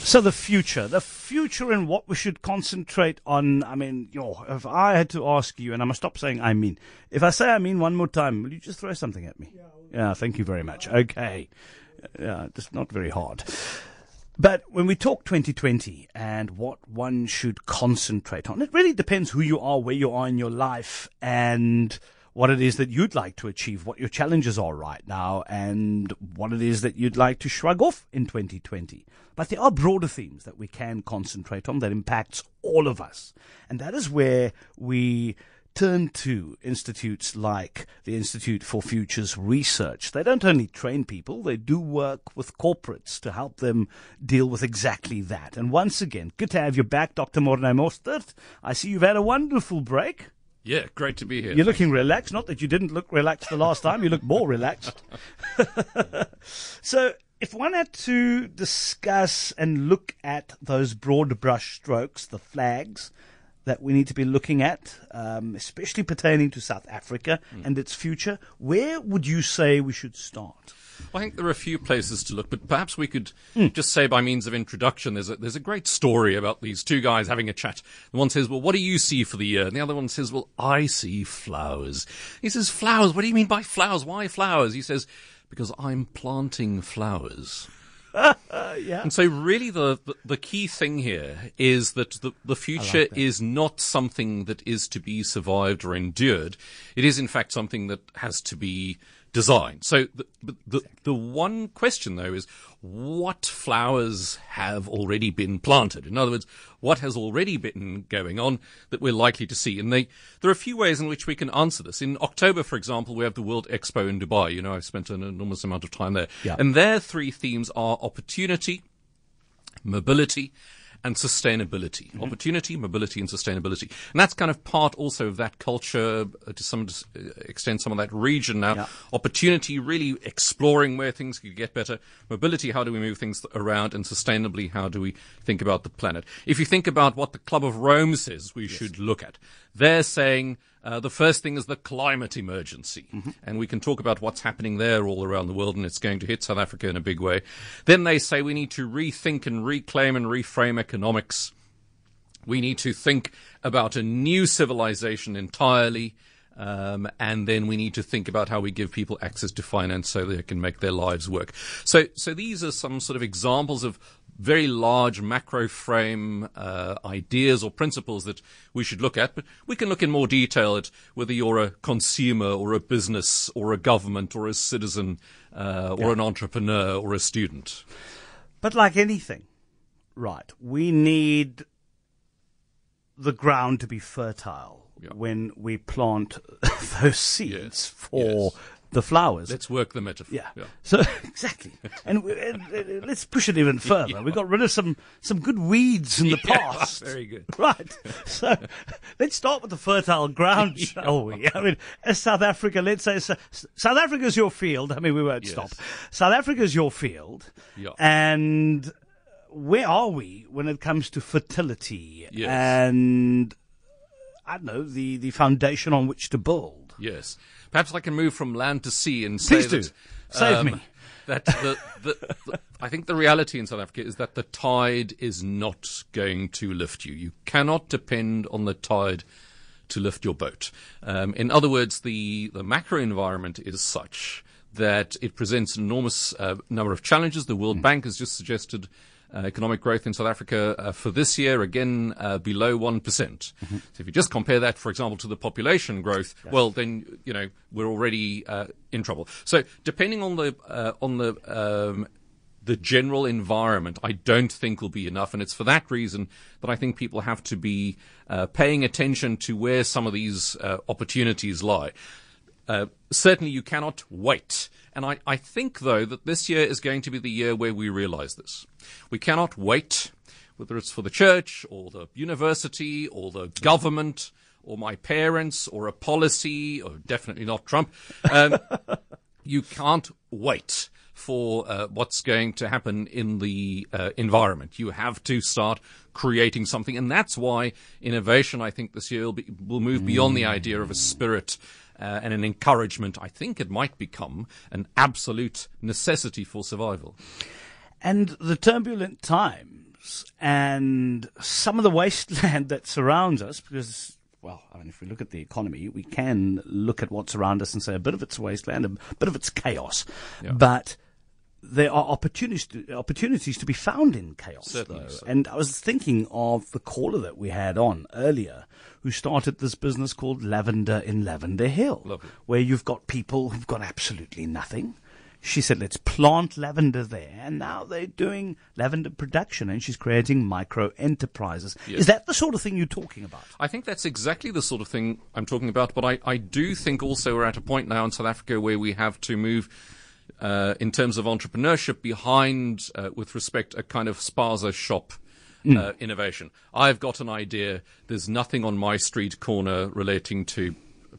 So the future and what we should concentrate on. I mean, if I had to ask you, and I must stop saying I mean, if I say I mean one more time, will you just throw something at me? Yeah, thank you very much. Okay. Yeah, just not very hard. But when we talk 2020 and what one should concentrate on, it really depends who you are, where you are in your life, and what it is that you'd like to achieve, what your challenges are right now, and what it is that you'd like to shrug off in 2020. But there are broader themes that we can concentrate on that impacts all of us. And that is where we turn to institutes like the Institute for Futures Research. They don't only train people, they do work with corporates to help them deal with exactly that. And once again, good to have you back, Dr. Morné Mostert. I see you've had a wonderful break. Yeah, great to be here. You're looking relaxed. Not that you didn't look relaxed the last time. You look more relaxed. So if one had to discuss and look at those broad brush strokes, the flags that we need to be looking at, especially pertaining to South Africa and its future, where would you say we should start? Well, I think there are a few places to look, but perhaps we could just say by means of introduction, there's a great story about these two guys having a chat. The one says, well, what do you see for the year? And the other one says, well, I see flowers. He says, flowers? What do you mean by flowers? Why flowers? He says, because I'm planting flowers. Yeah. And so really the key thing here is that the future is not something that is to be survived or endured. It is, in fact, something that has to be designed. So the one question, though, is what flowers have already been planted? In other words, what has already been going on that we're likely to see? And there are a few ways in which we can answer this. In October, for example, we have the World Expo in Dubai. You know, I've spent an enormous amount of time there. Yeah. And their three themes are opportunity, mobility, and sustainability. Opportunity, mobility, and sustainability. And that's kind of part also of that culture, to some extent, some of that region now. Yeah. Opportunity, really exploring where things could get better. Mobility, how do we move things around? And sustainably, how do we think about the planet? If you think about what the Club of Rome says we should look at, they're saying the first thing is the climate emergency. And we can talk about what's happening there all around the world, and it's going to hit South Africa in a big way. Then they say we need to rethink and reclaim and reframe economics. We need to think about a new civilization entirely. And then we need to think about how we give people access to finance so they can make their lives work. So these are some sort of examples of very large macro frame ideas or principles that we should look at. But we can look in more detail at whether you're a consumer or a business or a government or a citizen or an entrepreneur or a student. But like anything, right, we need the ground to be fertile when we plant those seeds for the flowers. Let's work the metaphor. Yeah. So exactly, and let's push it even further. We got rid of some good weeds in the past. Very good. Right. So let's start with the fertile ground, shall we? I mean, as South Africa, let's say South Africa's your field. I mean, we won't stop. South Africa's your field, and where are we when it comes to fertility and I don't know, the foundation on which to build? Yes. Perhaps I can move from land to sea and say Save me. That I think the reality in South Africa is that the tide is not going to lift you. You cannot depend on the tide to lift your boat. In other words, the macro environment is such that it presents an enormous number of challenges. The World Bank has just suggested economic growth in South Africa for this year, again, below 1%. So if you just compare that, for example, to the population growth, well, then, you know, we're already in trouble. So depending on the general environment, I don't think will be enough. And it's for that reason that I think people have to be paying attention to where some of these opportunities lie. Certainly you cannot wait. And I think, though, that this year is going to be the year where we realize this. We cannot wait, whether it's for the church or the university or the government or my parents or a policy or definitely not Trump. You can't wait for what's going to happen in the environment. You have to start creating something. And that's why innovation, I think, this year will move beyond the idea of a spirit and an encouragement. I think it might become an absolute necessity for survival. And the turbulent times and some of the wasteland that surrounds us, because, well, I mean, if we look at the economy, we can look at what's around us and say a bit of it's wasteland, a bit of it's chaos. Yeah. But there are opportunities to be found in chaos, Certainly, though. so. And I was thinking of the caller that we had on earlier, who started this business called Lavender in Lavender Hill, Lovely. where you've got people who've got absolutely nothing. She said, let's plant lavender there. And now they're doing lavender production, and she's creating micro enterprises. Yes. Is that the sort of thing you're talking about? I think that's exactly the sort of thing I'm talking about. But I do think also we're at a point now in South Africa where we have to move, in terms of entrepreneurship, behind, with respect, a kind of spaza shop innovation. I've got an idea. There's nothing on my street corner relating to,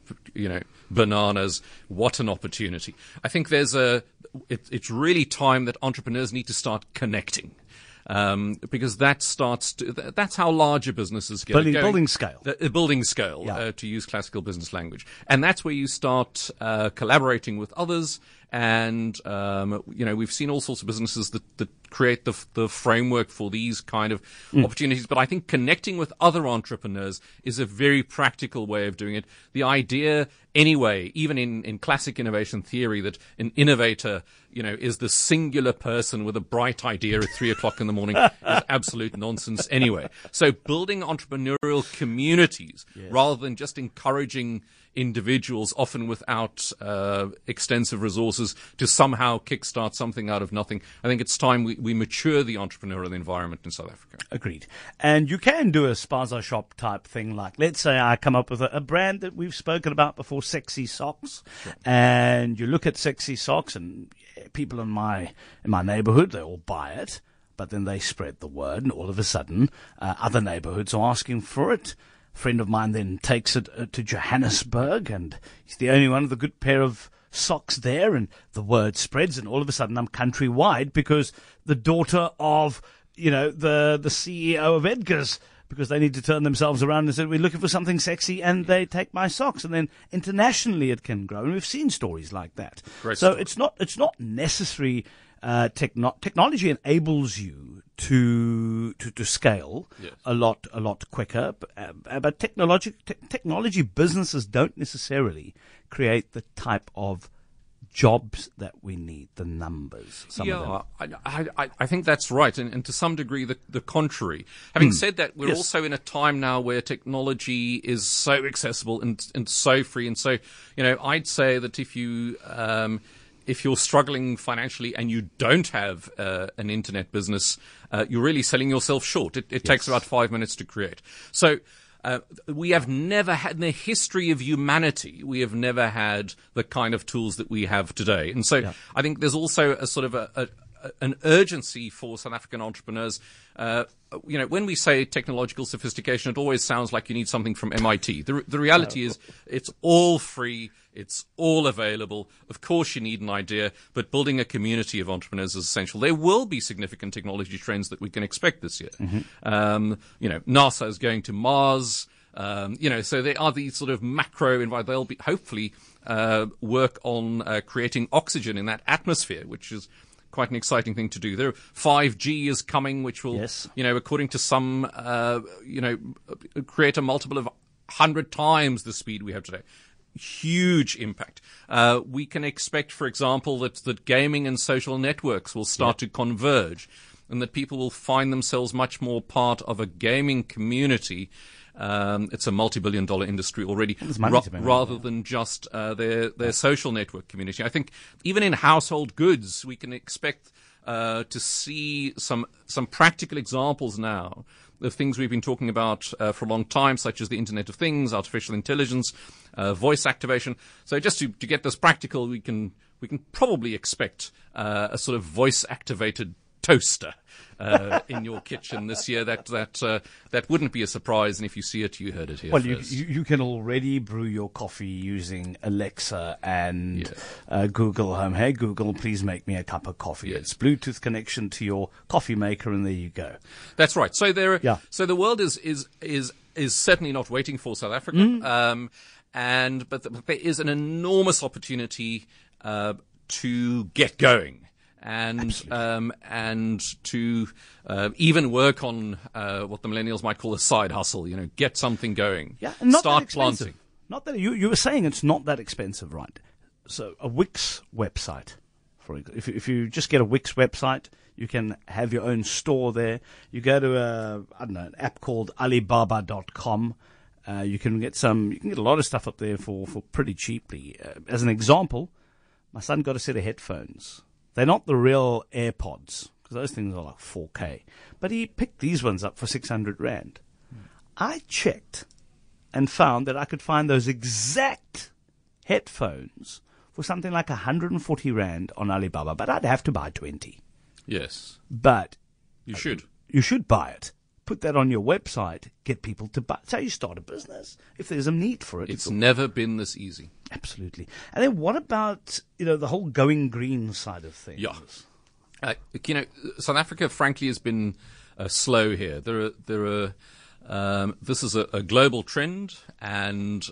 bananas. What an opportunity. I think it's really time that entrepreneurs need to start connecting. Because that's how larger businesses get going. Building scale. Building scale, yeah. To use classical business language. And that's where you start collaborating with others. And, we've seen all sorts of businesses that create the framework for these kind of opportunities. But I think connecting with other entrepreneurs is a very practical way of doing it. The idea, anyway, even in classic innovation theory, that an innovator, is the singular person with a bright idea at 3:00 in the morning is absolute nonsense anyway. So building entrepreneurial communities, yes, rather than just encouraging individuals, often without extensive resources, to somehow kickstart something out of nothing. I think it's time we mature the entrepreneurial environment in South Africa. Agreed. And you can do a spaza shop type thing, like, let's say I come up with a brand that we've spoken about before, Sexy Socks. Sure. And you look at Sexy Socks, and people in my neighborhood, they all buy it, but then they spread the word, and all of a sudden other neighborhoods are asking for it. A friend of mine then takes it to Johannesburg, and he's the only one with a good pair of socks there, and the word spreads, and all of a sudden I'm countrywide because the daughter of, the CEO of Edgar's, because they need to turn themselves around and say, we're looking for something sexy, and they take my socks. And then internationally it can grow, and we've seen stories like that. Great so story. It's not necessary. Technology enables you to scale, yes, a lot quicker, but technology businesses don't necessarily create the type of jobs that we need, the numbers. I think that's right, and to some degree the contrary. Having said that, we're also in a time now where technology is so accessible and so free, and so I'd say that if you're struggling financially and you don't have an internet business, you're really selling yourself short. It takes about 5 minutes to create. So we have never had, in the history of humanity, we have never had the kind of tools that we have today. And so I think there's also a sort of an urgency for South African entrepreneurs. When we say technological sophistication, it always sounds like you need something from MIT. The reality is it's all free. It's all available. Of course, you need an idea, but building a community of entrepreneurs is essential. There will be significant technology trends that we can expect this year. Mm-hmm. NASA is going to Mars. So there are these sort of macro environment. They'll be hopefully work on creating oxygen in that atmosphere, which is quite an exciting thing to do. There, 5G is coming, which will, according to some, create a multiple of 100 times the speed we have today. Huge impact. We can expect, for example, that gaming and social networks will start to converge, and that people will find themselves much more part of a gaming community. It's a multi-billion-dollar industry already, rather than just their social network community. I think even in household goods, we can expect to see some practical examples now of things we've been talking about for a long time, such as the Internet of Things, artificial intelligence, voice activation. So just to get this practical, we can probably expect a sort of voice-activated toaster in your kitchen this year. That wouldn't be a surprise, and if you see it, you heard it here first. You can already brew your coffee using Alexa and Google Home. Hey Google, please make me a cup of coffee. Yes. It's Bluetooth connection to your coffee maker, and there you go. That's right. So so the world is certainly not waiting for South Africa, but there is an enormous opportunity to get going. and to even work on what the millennials might call a side hustle. Get something going. Yeah, and not start that expensive. planting. Not that you were saying it's not that expensive, right? So a Wix website, if you just get a Wix website, you can have your own store there. You go to an app called Alibaba.com. You can get a lot of stuff up there for pretty cheaply. As an example, my son got a set of headphones. They're not the real AirPods, because those things are like 4K. But he picked these ones up for 600 Rand. I checked and found that I could find those exact headphones for something like 140 Rand on Alibaba, but I'd have to buy 20. Yes. But you should. You should buy it. Put that on your website. Get people to buy. Say you start a business. If there's a need for it. It's never been this easy. Absolutely. And then what about, the whole going green side of things? Yeah. South Africa, frankly, has been slow here. There are this is a global trend, and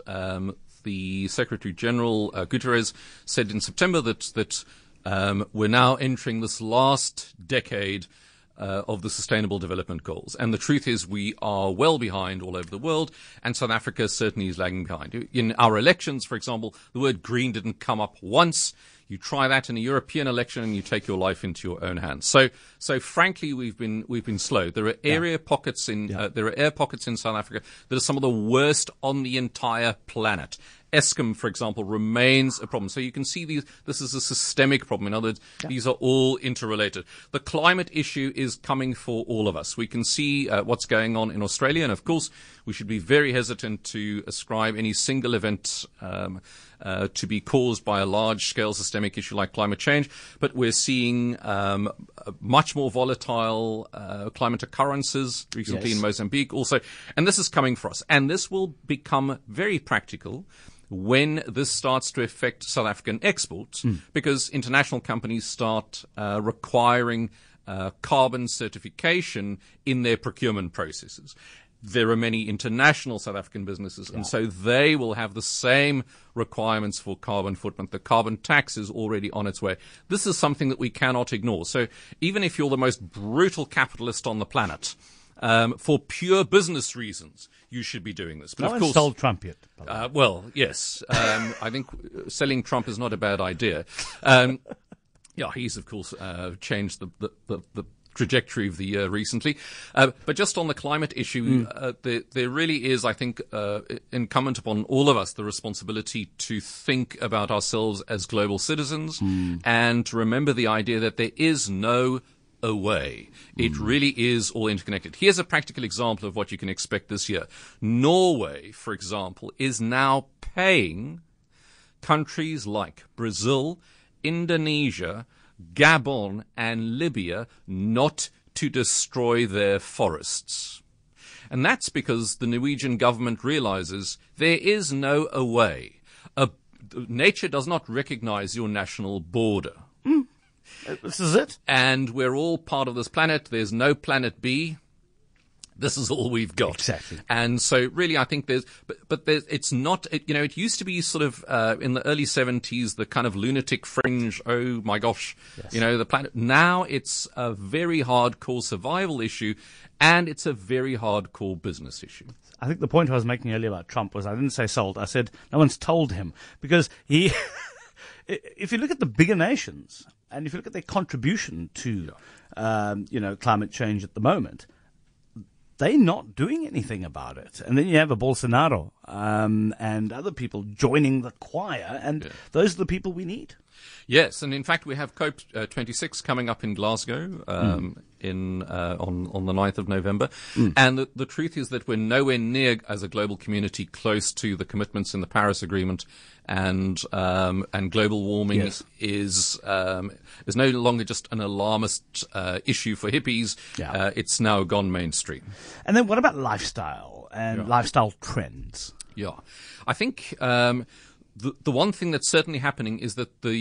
the Secretary General Guterres said in September that we're now entering this last decade of the Sustainable Development Goals. And the truth is we are well behind all over the world, and South Africa certainly is lagging behind. In our elections, for example, the word green didn't come up once. You try that in a European election and you take your life into your own hands. So frankly, we've been slow. There are air pockets in South Africa that are some of the worst on the entire planet. Eskom, for example, remains a problem. So you can see this is a systemic problem. In other words, these are all interrelated. The climate issue is coming for all of us. We can see what's going on in Australia, and of course, we should be very hesitant to ascribe any single event to be caused by a large-scale systemic issue like climate change. But we're seeing much more volatile climate occurrences recently in Mozambique also. And this is coming for us. And this will become very practical when this starts to affect South African exports, because international companies start requiring carbon certification in their procurement processes. There are many international South African businesses, and so they will have the same requirements for carbon footprint. The carbon tax is already on its way. This is something that we cannot ignore. So even if you're the most brutal capitalist on the planet, for pure business reasons, you should be doing this. But no one's sold Trump yet. Well, yes. I think selling Trump is not a bad idea. He's, of course, changed the trajectory of the year recently. But just on the climate issue, there really is, I think, incumbent upon all of us the responsibility to think about ourselves as global citizens and to remember the idea that there is no away. It really is all interconnected. Here's a practical example of what you can expect this year. Norway, for example, is now paying countries like Brazil, Indonesia, Gabon, and Libya not to destroy their forests. And that's because the Norwegian government realizes there is no away. Nature does not recognize your national border. This is it. And we're all part of this planet. There's no planet B. This is all we've got. Exactly. And so really I think it's not, it used to be sort of, in the early 70s, the kind of lunatic fringe, oh my gosh, the planet. Now it's a very hardcore survival issue, and it's a very hardcore business issue. I think the point I was making earlier about Trump was I didn't say sold. I said no one's told him, because he, if you look at the bigger nations and if you look at their contribution to, climate change at the moment, they're not doing anything about it. And then you have a Bolsonaro and other people joining the choir, and those are the people we need. Yes, and in fact we have COP26 coming up in Glasgow on the 9th of November. And the truth is that we're nowhere near, as a global community, close to the commitments in the Paris Agreement, and global warming is no longer just an alarmist issue for hippies. It's now gone mainstream. And then what about lifestyle and lifestyle trends? Yeah, I think the one thing that's certainly happening is that the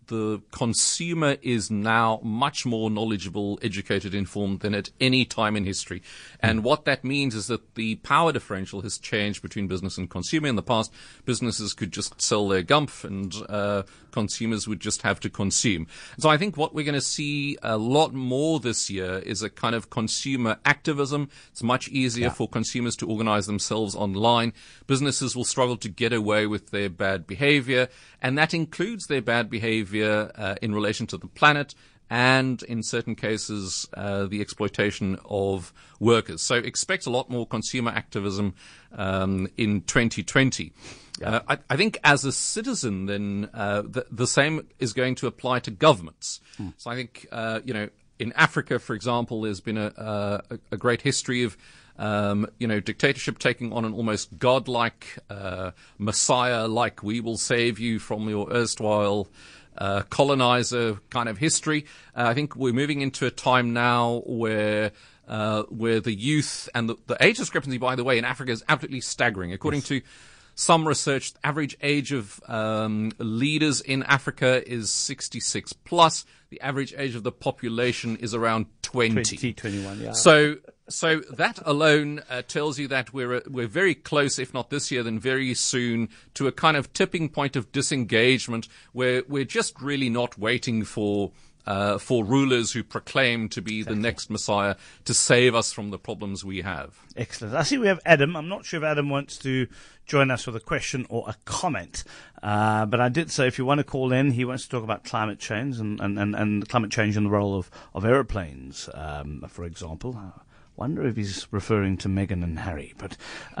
the consumer is now much more knowledgeable, educated, informed than at any time in history. And what that means is that the power differential has changed between business and consumer. In the past, businesses could just sell their gumph and consumers would just have to consume. So I think what we're going to see a lot more this year is a kind of consumer activism. It's much easier for consumers to organize themselves online. Businesses will struggle to get away with their bad behavior, and that includes their bad behavior in relation to the planet and, in certain cases, the exploitation of workers. So expect a lot more consumer activism in 2020. I think as a citizen, then, the same is going to apply to governments. So I think, in Africa, for example, there's been a great history of dictatorship taking on an almost godlike messiah, like we will save you from your erstwhile colonizer kind of history. I think we're moving into a time now where the youth and the age discrepancy, by the way, in Africa is absolutely staggering. According to some research, the average age of leaders in Africa is 66 plus. The average age of the population is around 20. 21, yeah. So that alone tells you that we're very close, if not this year, then very soon, to a kind of tipping point of disengagement where we're just really not waiting for rulers who proclaim to be the next Messiah to save us from the problems we have. Excellent. I see we have Adam. I'm not sure if Adam wants to join us with a question or a comment, but I did say if you want to call in, he wants to talk about climate change and climate change and the role of aeroplanes, for example. Wonder if he's referring to Meghan and Harry, but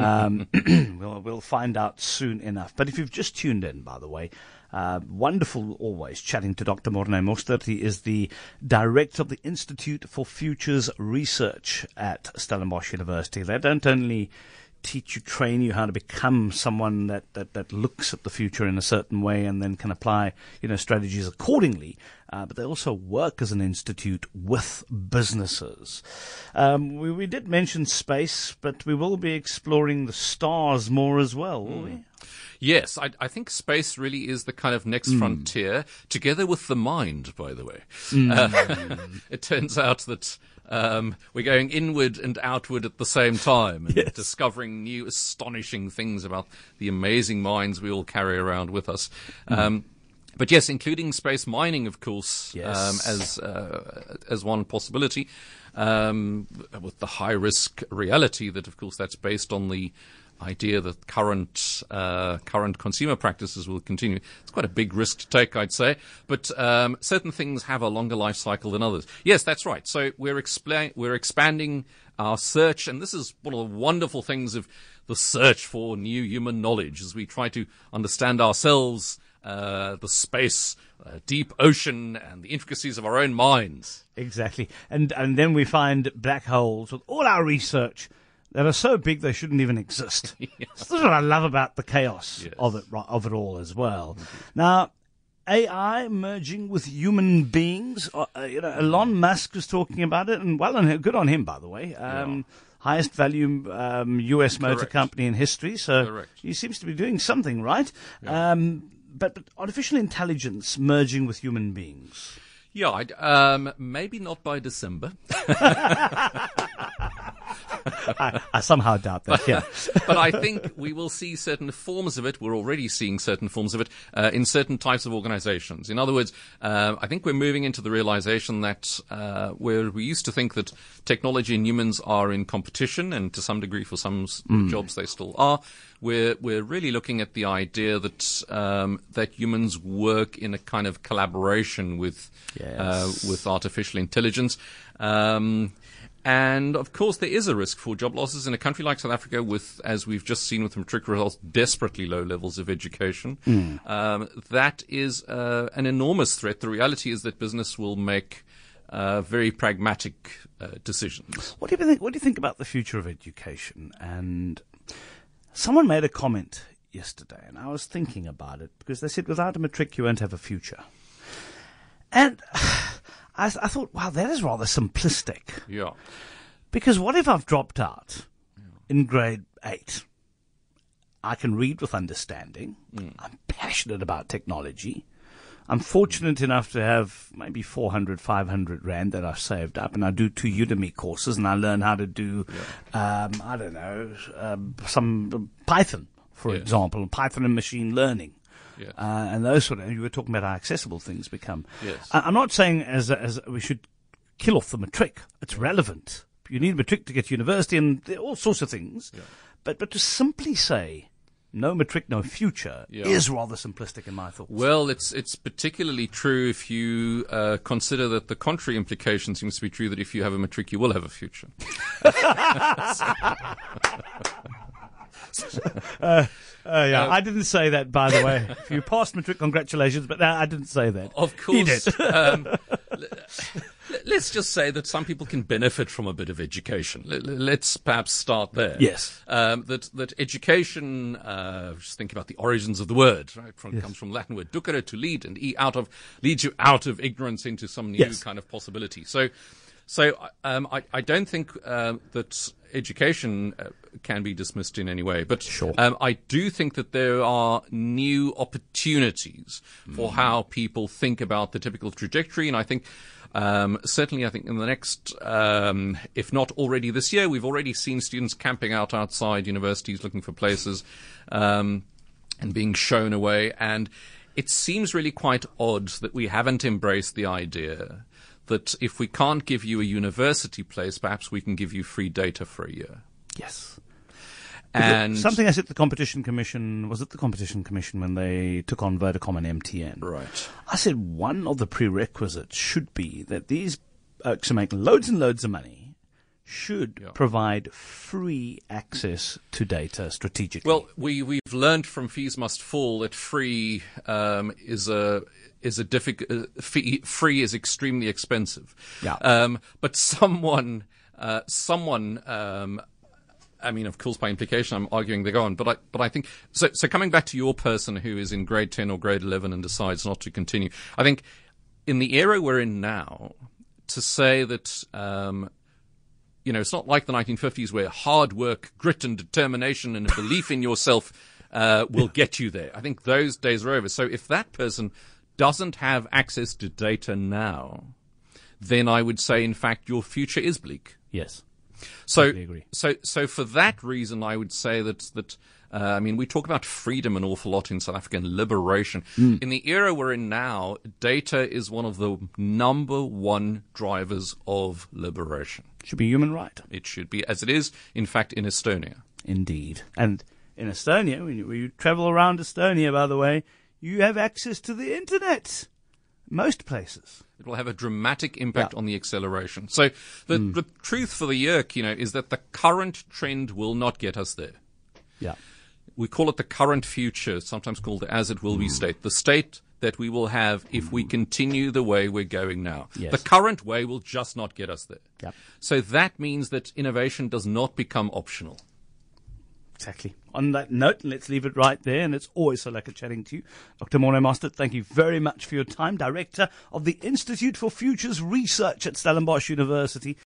we'll find out soon enough. But if you've just tuned in, by the way, wonderful always chatting to Dr. Morné Mostert. He is the director of the Institute for Futures Research at Stellenbosch University. They don't only train you how to become someone that looks at the future in a certain way and then can apply, strategies accordingly. But they also work as an institute with businesses. We did mention space, but we will be exploring the stars more as well, will we? Yes, I think space really is the kind of next frontier, together with the mind, by the way. It turns out that we're going inward and outward at the same time and discovering new astonishing things about the amazing minds we all carry around with us. But yes, including space mining, of course, as one possibility, with the high risk reality that, of course, that's based on the idea that current consumer practices will continue. It's quite a big risk to take, I'd say, but certain things have a longer life cycle than others. Yes, that's right. So we're expanding our search, and this is one of the wonderful things of the search for new human knowledge, as we try to understand ourselves, the space, deep ocean, and the intricacies of our own minds. Exactly, and then we find black holes with all our research that are so big they shouldn't even exist. Yes. This is what I love about the chaos of it all as well. Now, AI merging with human beings. Elon Musk was talking about it, and good on him, by the way. Highest value U.S. motor company in history, so he seems to be doing something right. Yeah. But artificial intelligence merging with human beings. Yeah, maybe not by December. I somehow doubt that, yeah. But I think we will see certain forms of it. We're already seeing certain forms of it in certain types of organizations. In other words, I think we're moving into the realization that where we used to think that technology and humans are in competition, and to some degree for some jobs they still are, we're really looking at the idea that that humans work in a kind of collaboration with artificial intelligence. And, of course, there is a risk for job losses in a country like South Africa with, as we've just seen with the matric results, desperately low levels of education. That is an enormous threat. The reality is that business will make very pragmatic decisions. What do you think about the future of education? And someone made a comment yesterday, and I was thinking about it, because they said, without a matric, you won't have a future. And I thought, wow, that is rather simplistic. Yeah. Because what if I've dropped out in grade 8? I can read with understanding. I'm passionate about technology. I'm fortunate enough to have maybe 400, 500 rand that I've saved up, and I do 2 Udemy courses, and I learn how to do, I don't know, some Python, for example, Python and machine learning. Yes. And those sort of, you were talking about how accessible things become. Yes. I'm not saying as we should kill off the matric. It's relevant. You need a matric to get to university and all sorts of things. Yeah. But to simply say, no matric, no future, is rather simplistic in my thoughts. Well, it's particularly true if you consider that the contrary implication seems to be true, that if you have a matric, you will have a future. I didn't say that, by the way. If you passed matric, congratulations, but I didn't say that. Of course. He did. Let's just say that some people can benefit from a bit of education. Let's perhaps start there. Yes. That education, just think about the origins of the word, right? It comes from Latin word ducere, to lead, and leads you out of ignorance into some new kind of possibility. So I don't think that education can be dismissed in any way. But I do think that there are new opportunities for how people think about the typical trajectory. And I think certainly I think in the next, if not already this year, we've already seen students camping out outside universities looking for places and being shown away. And it seems really quite odd that we haven't embraced the idea that if we can't give you a university place, perhaps we can give you free data for a year. Yes. And something I said to the Competition Commission, was it the Competition Commission when they took on Vodacom and MTN? Right. I said one of the prerequisites should be that these oaks who make loads and loads of money should provide free access to data strategically. Well, we've learned from Fees Must Fall that free is a difficult free is extremely expensive. Yeah. But someone I mean, of course, by implication, I'm arguing they're gone. But I think so. Coming back to your person who is in grade 10 or grade 11 and decides not to continue, I think in the era we're in now, to say that it's not like the 1950s where hard work, grit, and determination and a belief in yourself will get you there. I think those days are over. So if that person doesn't have access to data now, then I would say, in fact, your future is bleak. Yes. So, agree. So for that reason, I would say that we talk about freedom an awful lot in South Africa and liberation. In the era we're in now, data is one of the number one drivers of liberation. Should be human right. It should be, as it is, in fact, in Estonia. Indeed. And in Estonia, when you travel around Estonia, by the way, you have access to the internet. Most places. It will have a dramatic impact on the acceleration. So the truth for the yerk, is that the current trend will not get us there. Yeah. We call it the current future, sometimes called the as it will be state. The state that we will have if we continue the way we're going now. Yes. The current way will just not get us there. Yep. So that means that innovation does not become optional. Exactly. On that note, let's leave it right there. And it's always so lekker chatting to you. Dr. Morné Mostert, thank you very much for your time. Director of the Institute for Futures Research at Stellenbosch University.